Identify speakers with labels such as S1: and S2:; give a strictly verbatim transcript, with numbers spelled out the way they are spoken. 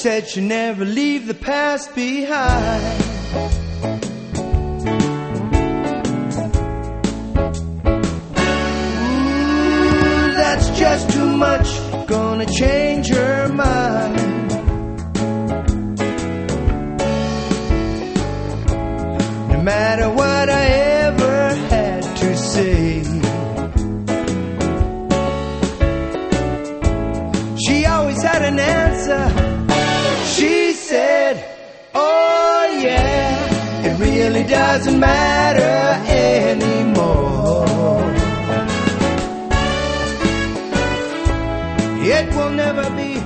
S1: said she'd never leave the past behind. Ooh, that's just too much, gonna change her mind. No matter what I ever had to say, she always had an answer. She said, oh yeah, it really doesn't matter anymore. It will never be